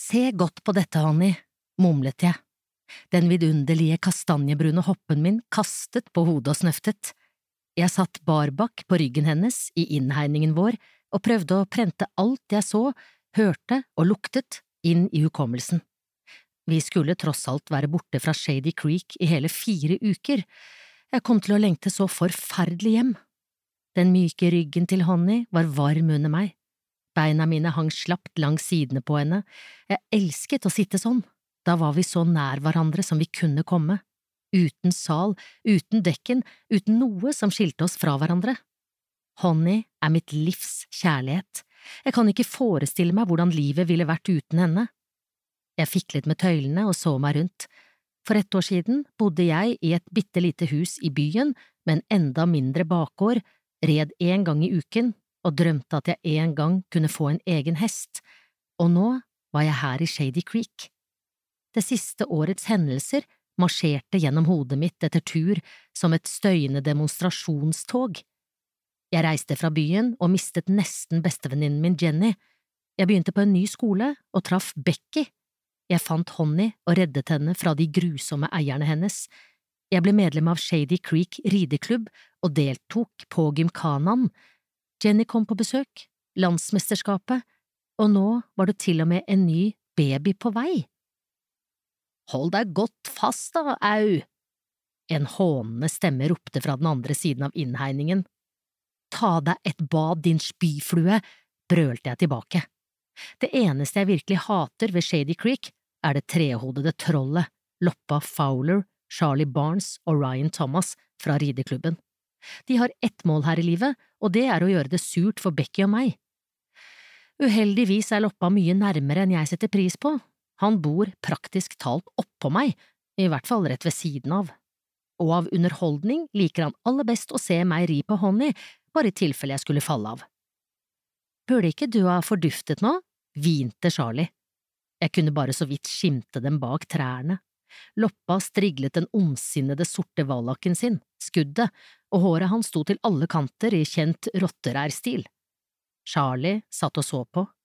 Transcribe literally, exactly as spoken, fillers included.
Se godt på dette, Honey, mumlet jeg. Den vidunderlige kastanjebrune hoppen min kastet på hodet og snøftet. Jeg satt barbakk på ryggen hennes i innhegningen vår og prøvde å prente alt jeg så, hørte og luktet inn i hukommelsen. Vi skulle tross alt være borte fra Shady Creek i hele fire uker. Jeg kom til å lengte så forferdelig hjem. Den myke ryggen til Honey var varm under meg. Beina mine hang slapt langs sidene på henne. Jeg elsket å sitte sånn. Da var vi så nær hverandre som vi kunne komme. Uten sal, uten dekken, uten noe som skilte oss fra hverandre. Honey er mitt livs kjærlighet. Jeg kan ikke forestille meg hvordan livet ville vært uten henne. Jeg fiklet med tøylene og så meg rundt. For ett år siden bodde jeg i et bitte lite hus i byen med en enda mindre bakgård, red en gang i uken og drømte at jeg en gang kunne få en egen hest, og nå var jeg her i Shady Creek. Det siste årets hendelser marsjerte gjennom hodet mitt etter tur som et støyende demonstrasjonstog. Jeg reiste fra byen og mistet nesten bestevenninnen min Jenny. Jeg begynte på en ny skole og traff Becky. Jeg fant Honey og reddet henne fra de grusomme eierne hennes. Jeg ble medlem av Shady Creek rideklubb og deltok på gymkhanaen. Jenny kom på besøk, landsmesterskapet, og nå var det til og med en ny baby på vei. Hold deg godt fast da, au! En hånende stemme ropte fra den andre siden av innhegningen. Ta deg et bad, din spyflue, brølte jeg tilbake. Det eneste jeg virkelig hater ved Shady Creek er det trehodede trollet, Loppa Fowler, Charlie Barnes og Ryan Thomas fra rideklubben. De har ett mål her i livet, og det er å gjøre det surt for Becky og meg. Uheldigvis er Loppa mye nærmere enn jeg setter pris på. Han bor praktisk talt oppå meg, i hvert fall rett ved siden av. Og av underholdning liker han aller best å se meg ri på Honey, bare i tilfelle jeg skulle falle av. Burde ikke du ha forduftet nå? Hvinte Charlie. Jeg kunne bare så vidt skimte dem bak trærne. Loppa striglet den ondsinnede sorte vallakken sin, skuddet, og håret hans sto til alle kanter i kjent rotterærstil. Charlie satt og så på,